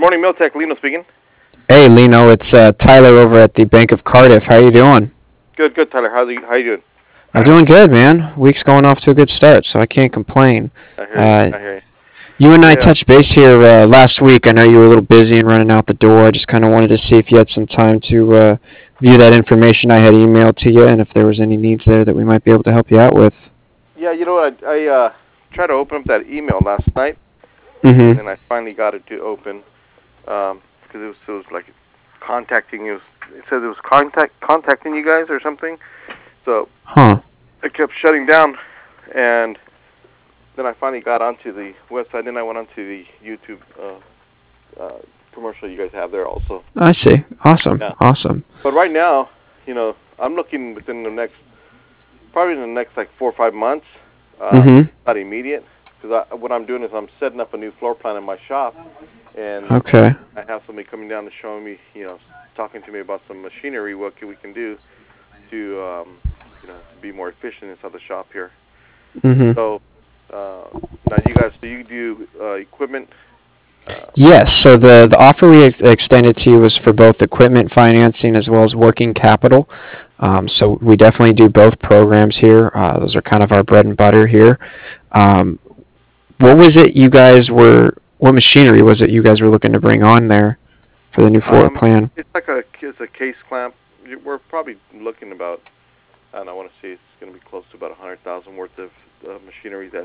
Morning, Miltech. Lino speaking. Hey, Lino, it's Tyler over at the Bank of Cardiff. How you doing? Good, good, Tyler. How you doing? I'm doing good, man. Week's going off to a good start, so I can't complain. I hear you. Uh, I hear you. you and I Yeah, touched base here last week. I know you were a little busy and running out the door. I just kind of wanted to see if you had some time to view that information I had emailed to you, and if there was any needs there that we might be able to help you out with. yeah. You know what? I tried to open up that email last night, and Mm-hmm. then I finally got it to open because it was like contacting you. It said it was contacting you guys or something. So Huh. it kept shutting down, and then I finally got onto the website. Then I went onto the YouTube commercial you guys have there also. I see. Awesome. Yeah. Awesome. But right now, I'm looking within the next, probably in the next like 4 or 5 months. Mm-hmm. Not immediate, because what I'm doing is I'm setting up a new floor plan in my shop, and Okay. I have somebody coming down to show me, talking to me about some machinery, what we can do to, to be more efficient inside the shop here. Mm-hmm. So now you guys, do you do equipment? Uh, Yes, so the offer we extended to you was for both equipment financing as well as working capital. So we definitely do both programs here. Those are kind of our bread and butter here. Um, what was it you guys were, what machinery was it you guys were looking to bring on there for the new floor um, plan? it's a case clamp. We're probably looking about, and I want to say it's going to be close to about 100,000 worth of machinery that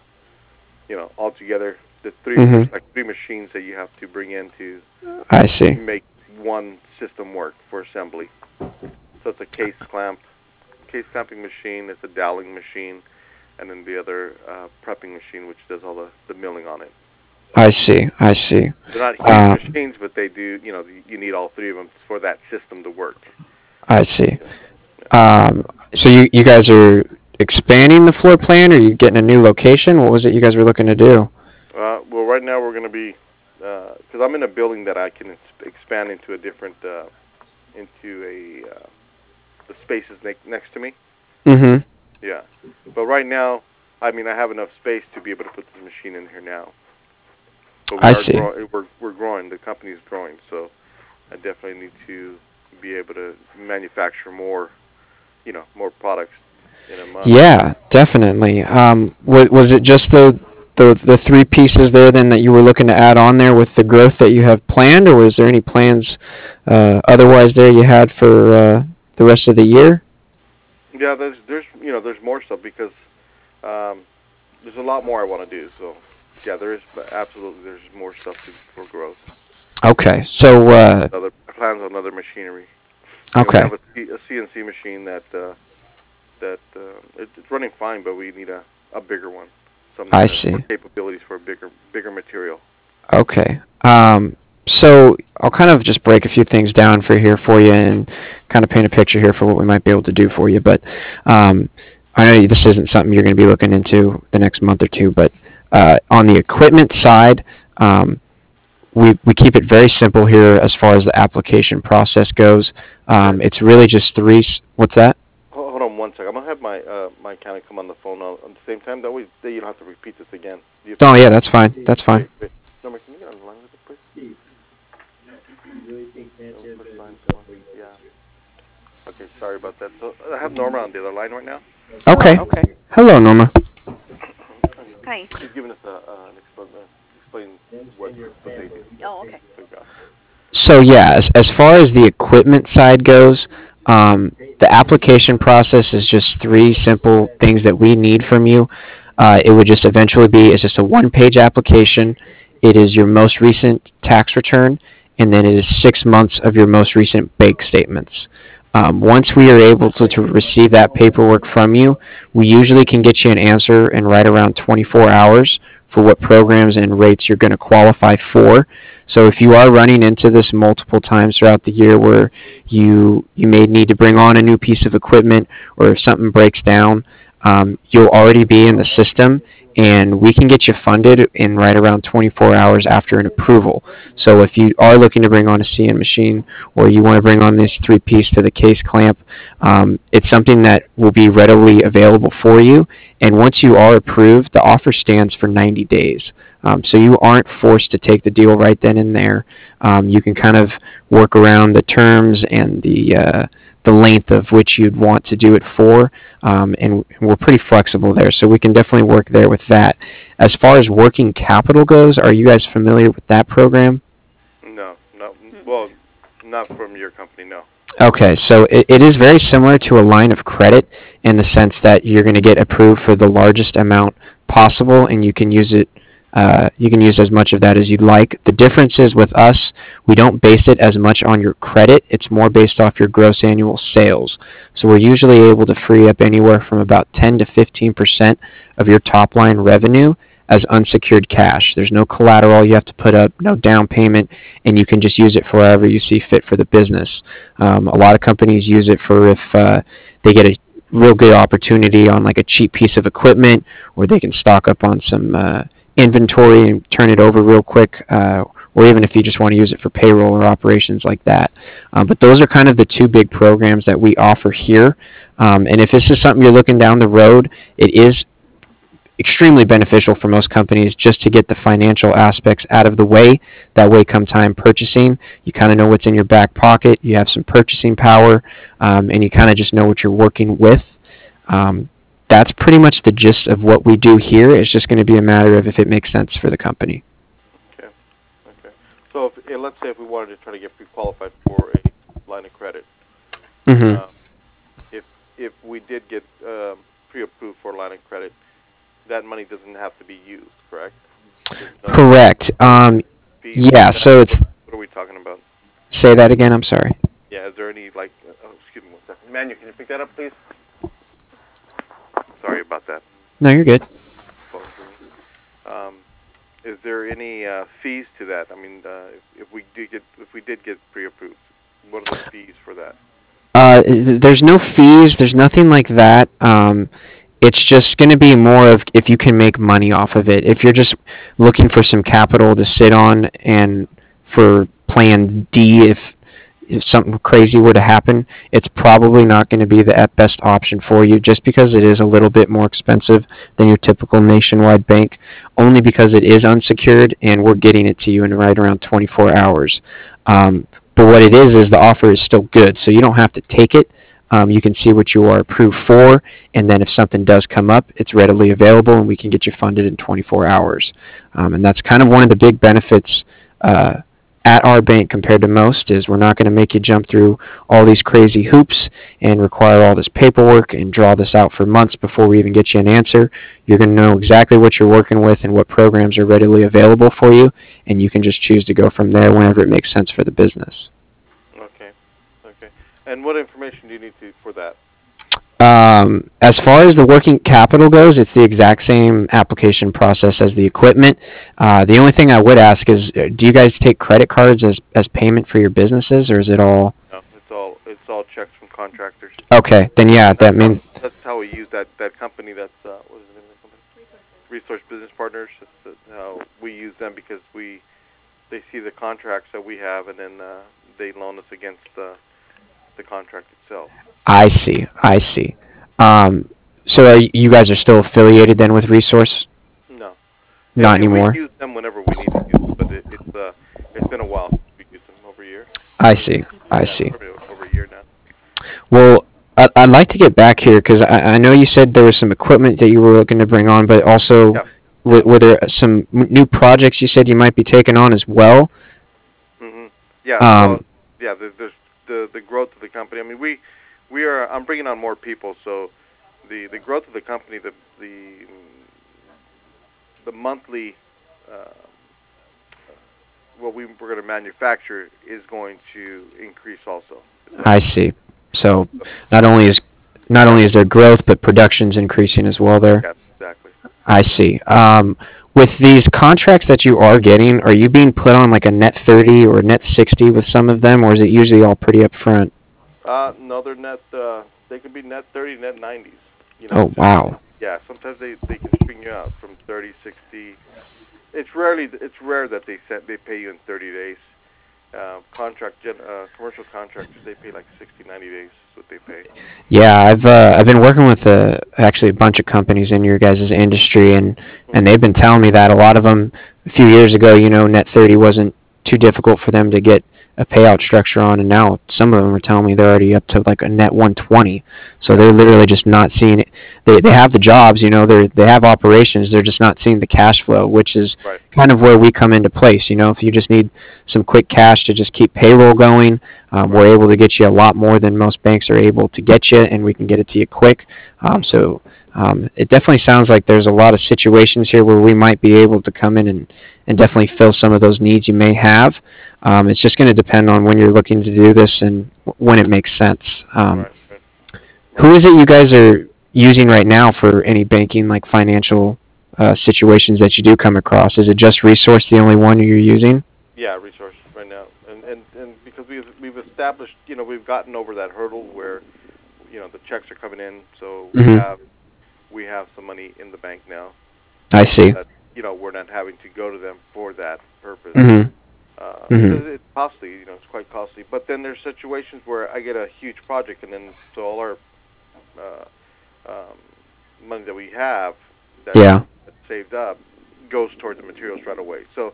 altogether Mm-hmm. there's like three machines that you have to bring in to I see. make one system work for assembly. So it's a case clamping machine, it's a doweling machine, and then the other prepping machine, which does all the milling on it. I see. I see. They're not huge Um, machines, but they do, you need all three of them for that system to work. I see. Yeah. So you guys are expanding the floor plan, or you getting a new location? What was it you guys were looking to do? Well, right now we're going to be, because I'm in a building that I can expand into a different, into the spaces next to me. Mm-hmm. Yeah. But right now, I mean, I have enough space to be able to put this machine in here now. But we I are see. growing. We're growing. The company is growing, so I definitely need to be able to manufacture more, more products in a month. Yeah, definitely. Was it just the three pieces there then that you were looking to add on there with the growth that you have planned, or was there any plans otherwise there you had for the rest of the year? Yeah, there's more stuff because um, there's a lot more I want to do. So yeah, there is absolutely there's more stuff for growth. Okay, so Other plans on other machinery. We have okay, a CNC machine it's running fine, but we need a bigger one, something I that has more see. capabilities for a bigger material. Okay. So I'll kind of just break a few things down for you and kind of paint a picture here for what we might be able to do for you. But um, I know this isn't something you're going to be looking into the next month or two. But on the equipment side, um, we keep it very simple here as far as the application process goes. Okay. It's really just three. What's that? Hold on one second. I'm gonna have my accountant come on the phone at the same time. That way, you don't have to repeat this again. Do you have Oh time? yeah, that's fine. That's fine. Wait, wait. Norma, can you get on the line with it, please? Oh, first line, come on. Yeah. Okay. Sorry about that. So I have Norma on the other line right now. Okay. Hello. Hello, Norma. And Hi. she's giving us explain what they do. Oh, okay. So go. So yeah, as far as the equipment side goes, the application process is just three simple things that we need from you. It would just eventually be it's just a one-page application. It is your most recent tax return, and then it is 6 months of your most recent bank statements. Once we are able to receive that paperwork from you, we usually can get you an answer in right around 24 hours for what programs and rates you're going to qualify for. So if you are running into this multiple times throughout the year where you may need to bring on a new piece of equipment or if something breaks down, you'll already be in the system and we can get you funded in right around 24 hours after an approval. So if you are looking to bring on a CN machine or you want to bring on this three piece to the case clamp, it's something that will be readily available for you. And once you are approved, the offer stands for 90 days. So you aren't forced to take the deal right then and there. You can kind of work around the terms and the length of which you'd want to do it for, and we're pretty flexible there. So we can definitely work there with that. As far as working capital goes, are you guys familiar with that program? No, no. Well, not from your company, no. Okay, so it is very similar to a line of credit in the sense that you're going to get approved for the largest amount possible, and you can use it. You can use as much of that as you'd like. The difference is with us, we don't base it as much on your credit. It's more based off your gross annual sales. So we're usually able to free up anywhere from about 10 to 15% of your top line revenue as unsecured cash. There's no collateral you have to put up, no down payment, and you can just use it for wherever you see fit for the business. A lot of companies use it for if they get a real good opportunity on like a cheap piece of equipment, or they can stock up on some inventory and turn it over real quick, or even if you just want to use it for payroll or operations like that. But those are kind of the two big programs that we offer here. And if this is something you're looking down the road, it is extremely beneficial for most companies just to get the financial aspects out of the way. That way, come time purchasing, you kind of know what's in your back pocket, you have some purchasing power, and you kind of just know what you're working with. That's pretty much the gist of what we do here. It's just going to be a matter of if it makes sense for the company. Okay. Okay. So, let's say if we wanted to try to get pre-qualified for a line of credit, Mm-hmm. if we did get pre-approved for a line of credit, that money doesn't have to be used, correct? There's no Correct. fees Yeah, for that. so it's. What are we talking about? Say that again, I'm sorry. Yeah, is there any, like, oh, excuse me one second. Manu, can you pick that up, please? Sorry about that. No, you're good. Is there any fees to that? I mean, if we did get pre-approved, what are the fees for that? There's no fees. There's nothing like that. It's just going to be more of if you can make money off of it. If you're just looking for some capital to sit on and for plan D, if something crazy were to happen, it's probably not going to be the best option for you just because it is a little bit more expensive than your typical nationwide bank, only because it is unsecured and we're getting it to you in right around 24 hours. But what it is the offer is still good, so you don't have to take it. You can see what you are approved for, and then if something does come up, it's readily available, and we can get you funded in 24 hours. And that's kind of one of the big benefits at our bank compared to most is we're not going to make you jump through all these crazy hoops and require all this paperwork and draw this out for months before we even get you an answer. You're going to know exactly what you're working with and what programs are readily available for you, and you can just choose to go from there whenever it makes sense for the business. Okay. Okay. And what information do you need for that? As far as the working capital goes, it's the exact same application process as the equipment. The only thing I would ask is, do you guys take credit cards as payment for your businesses, or is it all? No, it's all checks from contractors. Okay, then yeah, that means. That's how we use that company. That's what is the name of the company? Resource Business Partners. That's how we use them because they see the contracts that we have, and then they loan us against the contract itself. I see. I see. So you guys are still affiliated then with Resource? No. Not And anymore. we use them whenever we need to use them, but it's been a while since we used them, over a year. I see. I Yeah, see. probably over a year now. Well, I'd like to get back here because I know you said there was some equipment that you were looking to bring on, but also Yeah. were there some new projects you said you might be taking on as well? Hmm. Yeah. Well, Um, yeah. There's the growth of the company. I mean, we are. I'm bringing on more people, so the growth of the company, the monthly what we're going to manufacture is going to increase also as well. I see. So not only is there growth, but production's increasing as well there. Yeah, exactly. I see. With these contracts that you are getting, are you being put on like a net 30 or a net 60 with some of them, or is it usually all pretty upfront? No, they're net. They could be net 30, net 90s. You know. Oh, wow. Yeah. Sometimes they can string you out from 30, 60. It's rare that they pay you in 30 days. Commercial contractors, they pay like 60, 90 days is what they pay. Yeah, I've been working with actually a bunch of companies in your guys' industry, and Hmm. they've been telling me that a lot of them a few years ago, net 30 wasn't too difficult for them to get a payout structure on, and now some of them are telling me they're already up to like a net 120. So they're literally just not seeing it. They have the jobs, they have operations. They're just not seeing the cash flow, which is Right. kind of where we come into place. If you just need some quick cash to just keep payroll going, we're able to get you a lot more than most banks are able to get you, and we can get it to you quick. It definitely sounds like there's a lot of situations here where we might be able to come in and definitely fill some of those needs you may have. It's just going to depend on when you're looking to do this and when it makes sense. Right. Right. Who is it you guys are using right now for any banking, like financial situations that you do come across? Is it just Resource, the only one you're using? Yeah, resources right now, and because we've established, we've gotten over that hurdle where, the checks are coming in, so Mm-hmm. we have some money in the bank now. I see. That we're not having to go to them for that purpose. Mm-hmm. Mm-hmm. Because it's costly, it's quite costly. But then there's situations where I get a huge project, and then so all our uh, money that we have that's Yeah. saved up goes towards the materials right away. So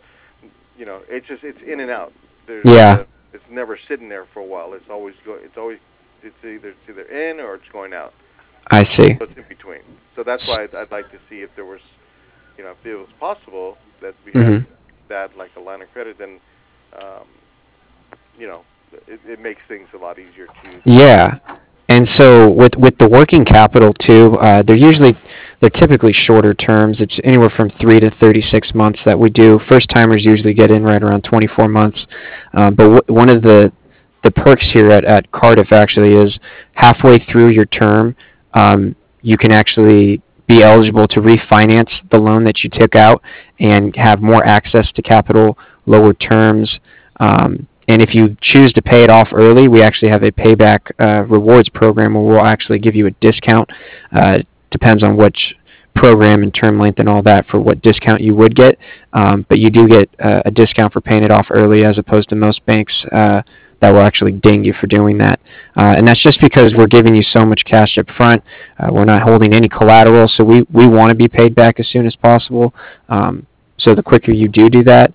it's in and out. Yeah. It's never sitting there for a while. It's always it's either in or it's going out. I see. So it's in between. So that's why I'd like to see if there was, if it was possible that we had Mm-hmm. that like a line of credit, then um, you know, it makes things a lot easier to. Yeah. And so with the working capital too, they're typically shorter terms. It's anywhere from 3 to 36 months that we do. First timers usually get in right around 24 months. But one of the perks here at Cardiff actually is halfway through your term, you can actually be eligible to refinance the loan that you took out and have more access to capital, lower terms. And if you choose to pay it off early, we actually have a payback rewards program where we'll actually give you a discount. Depends on which program and term length and all that for what discount you would get. But you do get a discount for paying it off early as opposed to most banks that will actually ding you for doing that. And that's just because we're giving you so much cash up front. We're not holding any collateral, so we want to be paid back as soon as possible. So the quicker you do that,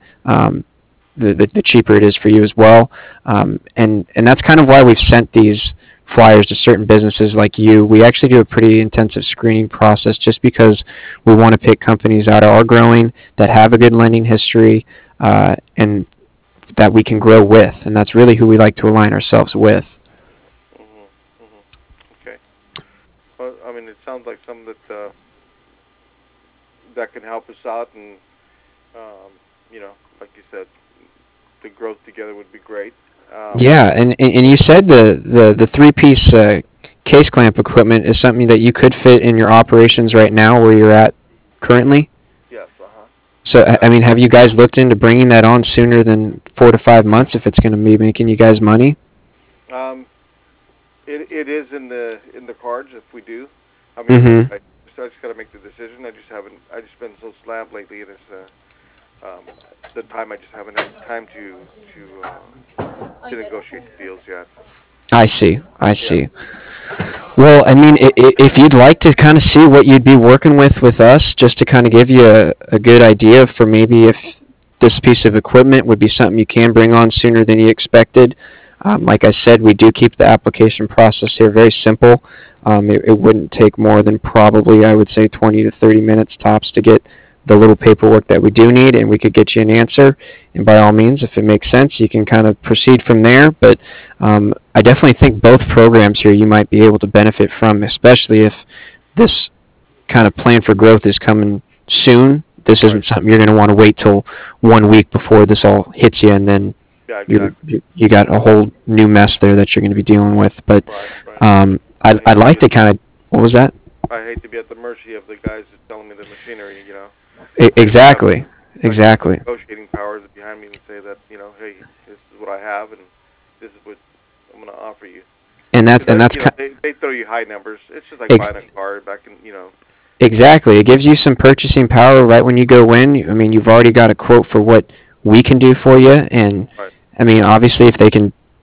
the cheaper it is for you as well. And that's kind of why we've sent these flyers to certain businesses like you. We actually do a pretty intensive screening process just because we want to pick companies that are growing, that have a good lending history, and that we can grow with. And that's really who we like to align ourselves with. Hmm. Hmm. Okay. Well, I mean, it sounds like something that can help us out, and um, like you said, the growth together would be great. Yeah, and you said the three-piece case clamp equipment is something that you could fit in your operations right now where you're at currently. Yes. Uh huh. So, I Yeah. mean, have you guys looked into bringing that on sooner than 4 to 5 months if it's going to be making you guys money? Um, it is in the cards if we do. I mean, Mm-hmm. I just got to make the decision. I just haven't. I just been so slammed lately, and it's the time I just haven't had time to negotiate the deals yet. I see. I Yeah. see. Well, I mean, if you'd like to kind of see what you'd be working with us, just to kind of give you a good idea for maybe if this piece of equipment would be something you can bring on sooner than you expected. Like I said, we do keep the application process here very simple. It wouldn't take more than probably, I would say, 20 to 30 minutes tops to get the little paperwork that we do need, and we could get you an answer. And by all means, if it makes sense, you can kind of proceed from there. But I definitely think both programs here you might be able to benefit from, especially if this kind of plan for growth is coming soon. This Right. isn't something you're going to want to wait till 1 week before this all hits you, and then Yeah. you Exactly. you got a whole new mess there that you're going to be dealing with. But Right. Right. I I'd hate to like be to kind of, what was that? I hate to be at the mercy of the guys that's selling me the machinery. I should have Exactly, I should have exactly. negotiating powers behind me and say that hey, this is what I have and this is what I'm going to offer you. And that's Because and that's they throw you high numbers. It's just like ex- buying a car back in exactly. It gives you some purchasing power right when you go in. I mean, you've already got a quote for what we can do for you, and right. I mean, obviously, if they can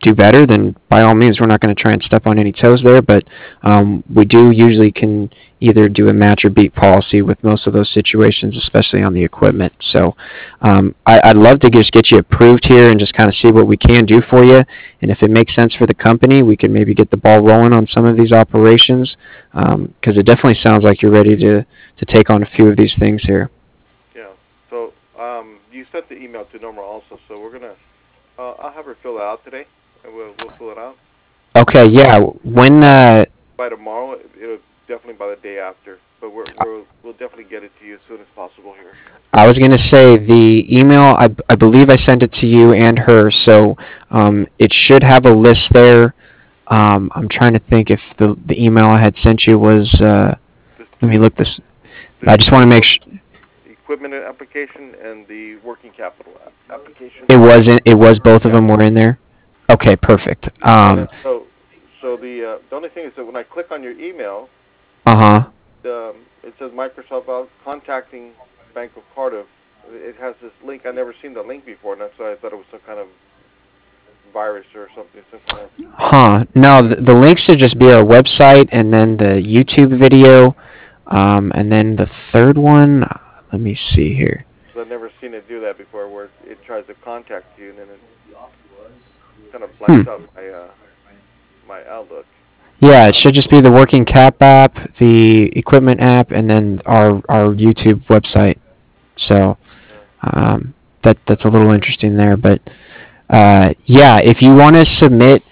do better, then by all means, we're not going to try and step on any toes there. But we do usually can either do a match or beat policy with most of those situations, especially on the equipment. So I'd love to just get you approved here and just kind of see what we can do for you. And if it makes sense for the company, we can maybe get the ball rolling on some of these operations, because it definitely sounds like you're ready to take on a few of these things here. Yeah. So you sent the email to Norma also, so we're gonna. I'll have her fill it out today, and we'll fill it out. Okay. Yeah. When By tomorrow, it'll definitely by the day after. But we'll definitely get it to you as soon as possible here. I was going to say the email, I believe I sent it to you and her, so it should have a list there. I'm trying to think if the email I had sent you was, let me look this. I just want to make sure. Equipment application and the working capital application. It was both of them were in there? Okay, perfect. So the only thing is that when I click on your email, Uh-huh. it says Microsoft contacting Bank of Cardiff. It has this link. I've never seen the link before, and that's why I thought it was some kind of virus or something. Huh. No, the link should just be our website and then the YouTube video, and then the third one, let me see here. So I've never seen it do that before, where it tries to contact you and then it kind of blanks out my Outlook. Yeah, it should just be the Working Cap app, the Equipment app, and then our YouTube website. So that's a little interesting there, but yeah, if you want to submit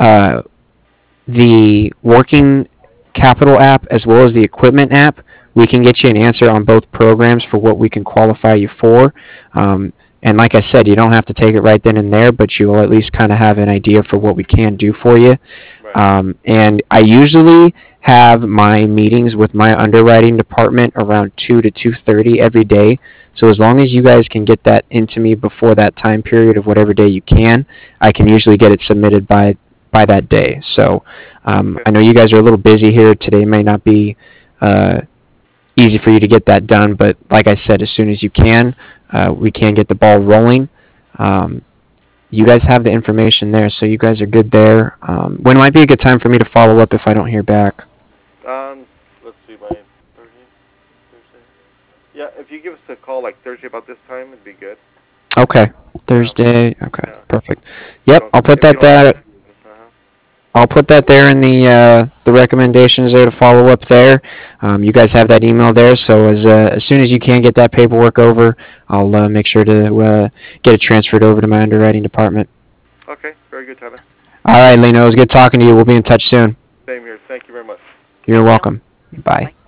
the Working Capital app as well as the Equipment app, we can get you an answer on both programs for what we can qualify you for. And like I said, you don't have to take it right then and there, but you will at least kind of have an idea for what we can do for you. Right. And I usually have my meetings with my underwriting department around 2 to 2:30 every day. So as long as you guys can get that into me before that time period of whatever day you can, I can usually get it submitted by that day. So I know you guys are a little busy here. Today may not be easy for you to get that done, but like I said, as soon as you can, we can get the ball rolling. You guys have the information there, so you guys are good there. When might be a good time for me to follow up if I don't hear back? Let's see, by Thursday. Yeah, if you give us a call like Thursday about this time, it'd be good. Okay, Thursday. Okay, Yeah. perfect. Yep, I'll put that there. I'll put that there in the recommendations there to follow up there. You guys have that email there, so as soon as you can get that paperwork over, I'll make sure to get it transferred over to my underwriting department. Okay, very good, Tyler. All right, Leno, it was good talking to you. We'll be in touch soon. Same here. Thank you very much. You're welcome. Bye.